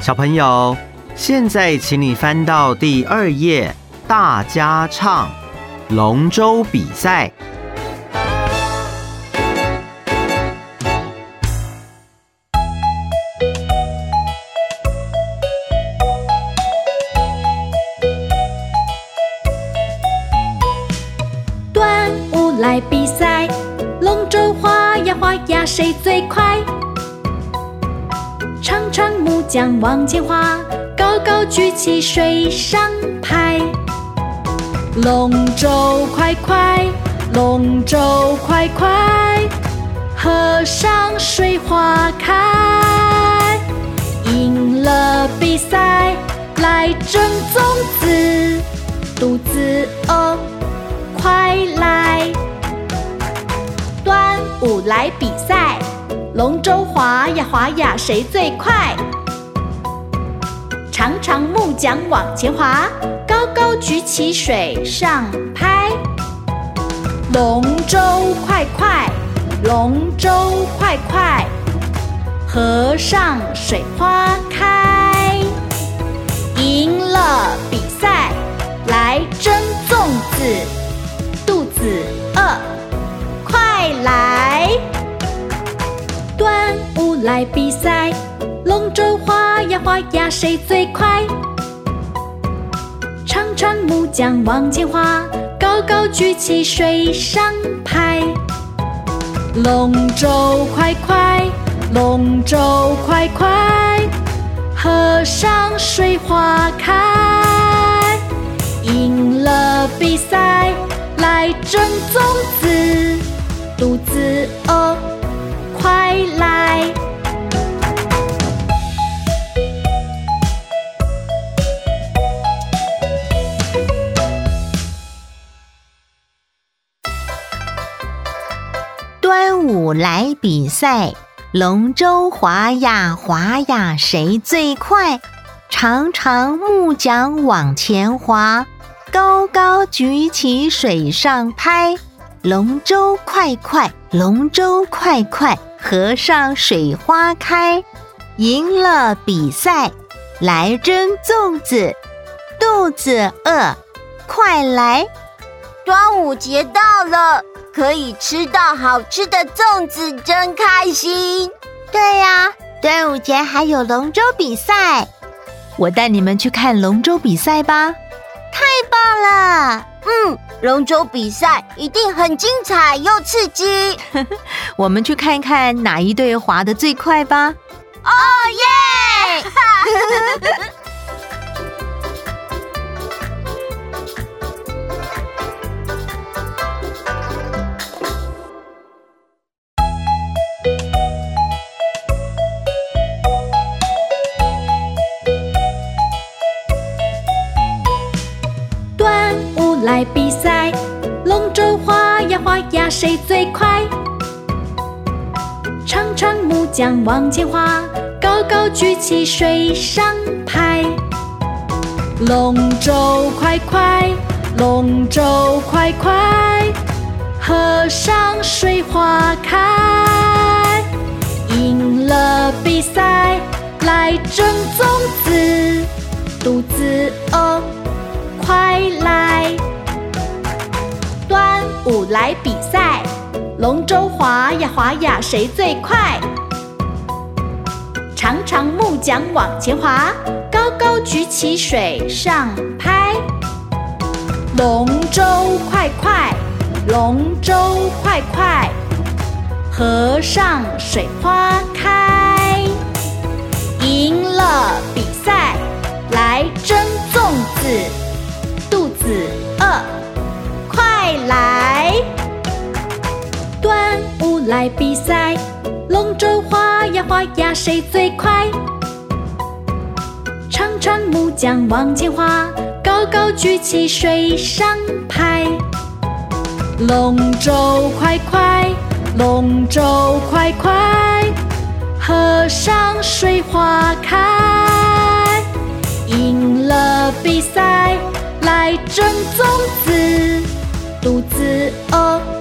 小朋友，现在请你翻到第2页，大家唱龙舟比赛。 端午来比赛，龙舟划呀划呀，谁最快？长长木桨往前划，高高举起水上拍。龙舟快快，龙舟快快，河上水花开。赢了比赛，来争粽子，肚子饿，快来！端午来比赛，龙舟划呀划呀，谁最快？长长木桨往前划，高高举起水上拍。龙舟快快，龙舟快快，河上水花开。赢了比赛，来争粽子，肚子饿，快来！端午来比赛，龙舟划呀划呀，谁最快？长长木桨往前划，高高举起水上拍。龙舟快快，龙舟快快，河上水花开。赢了比赛，来争粽子，肚子饿，快来！ 端午来比赛，龙舟划呀划呀，谁最快？长长木桨往前划，高高举起水上拍。龙舟快快，龙舟快快，河上水花开。赢了比赛，来争粽子，肚子饿，快来！ 端午节到了，可以吃到好吃的粽子，真开心。 对呀，端午节还有龙舟比赛，我带你们去看龙舟比赛吧。 太棒了！龙舟比赛一定很精彩又刺激。 我们去看看哪一队划得最快吧。 哦耶！ 端午来比赛，龙舟划呀划呀，谁最快？长长木桨往前划，高高举起水上拍。龙舟快快，龙舟快快，河上水花开。赢了比赛，来争粽子，肚子饿，快来！端午来比赛，龙舟划呀划呀，谁最快？长长木桨往前划，高高举起水上拍。龙舟快快，龙舟快快，河上水花开。赢了比赛，来争粽子，肚子饿，快来！端午来比赛，龙舟划呀划呀，谁最快？长长木桨往前划，高高举起水上拍。龙舟快快，龙舟快快，河上水花开。赢了比赛，来争粽子，肚子饿，